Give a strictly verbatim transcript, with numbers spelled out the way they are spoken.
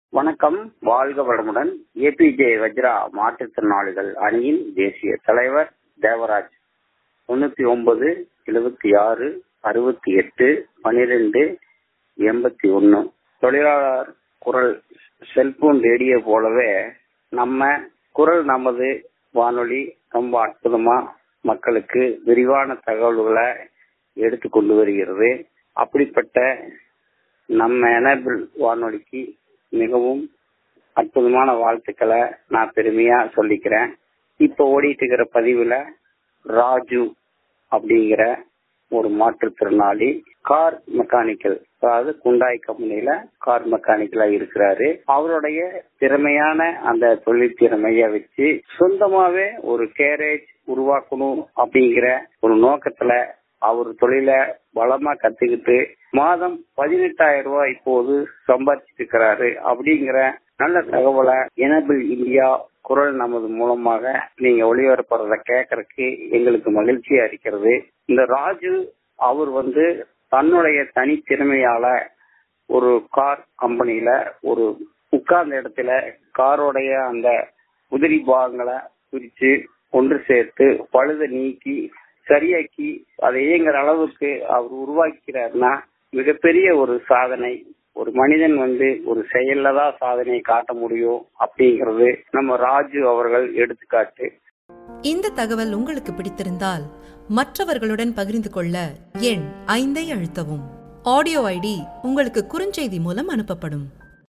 வணக்கம், வாழ்க வளமுடன். ஏபிஜே வஜ்ரா மாற்றுத்திறனாளிகள் அணியின் தேசிய தலைவர் தேவராஜ். தொண்ணூத்தி ஒன்பது எழுபத்தி ஆறு அறுபத்தி எட்டு பனிரெண்டு எண்பத்தி ஒன்னு. தொழிலாளர் குரல் செல்போன் ரேடியோ போலவே நம்ம குரல் நமது வானொலி ரொம்ப அற்புதமா மக்களுக்கு விரிவான தகவல்களை எடுத்து கொண்டு வருகிறது. அப்படிப்பட்ட நம்ம எனபிள் வானொலிக்கு மிகவும் அற்புதமான வாழ்த்துக்களை நான் பெருமையா சொல்லிக்கிறேன். இப்ப ஓடிட்டு இருக்கிற பதிவுல ராஜு அப்படிங்கிற ஒரு மாற்றுத்திறனாளி கார் மெக்கானிக்கல், அதாவது குண்டாய் கம்பெனில கார் மெக்கானிக்கலா இருக்கிறாரு. அவருடைய திறமையான அந்த தொழில் திறமைய வச்சு சொந்தமாவே ஒரு கேரேஜ் உருவாக்கணும் அப்படிங்கிற ஒரு நோக்கத்துல அவர் தொழில பலமா கத்துக்கிட்டு மாதம் பதினெட்டாயிரம் ரூபாய் இப்போது சம்பாதிச்சிட்டு இருக்கிறாரு. அப்படிங்கிற நல்ல தகவலை எனபிள் இந்தியா குரல் நமது மூலமாக நீங்க ஒளிபரப்புறத கேட்கறதுக்கு எங்களுக்கு மகிழ்ச்சியா இருக்கிறது. இந்த ராஜு அவர் வந்து தன்னுடைய தனித்திறமையால ஒரு கார் கம்பெனியில ஒரு உட்கார்ந்த இடத்துல காரோடைய அந்த உதிரி பாகங்களை பிரிச்சு ஒன்று சேர்த்து பழுத நீக்கி சரியாக்கி அதை இயங்குற அளவுக்கு அவர் உருவாக்கிறார்னா மிகப்பெரிய ஒரு சாதனை. ஒரு மனிதன் வந்து ஒரு செயல்ல தான் சாதனையை காட்ட முடியும் அப்படிங்கிறது நம்ம ராஜு அவர்கள் எடுத்துக்காட்டு. இந்த தகவல் உங்களுக்கு பிடித்திருந்தால் மற்றவர்களுடன் பகிர்ந்து கொள்ள எண் ஐந்தை அழுத்தவும். ஆடியோ ஐடி உங்களுக்கு குறுஞ்செய்தி மூலம் அனுப்பப்படும்.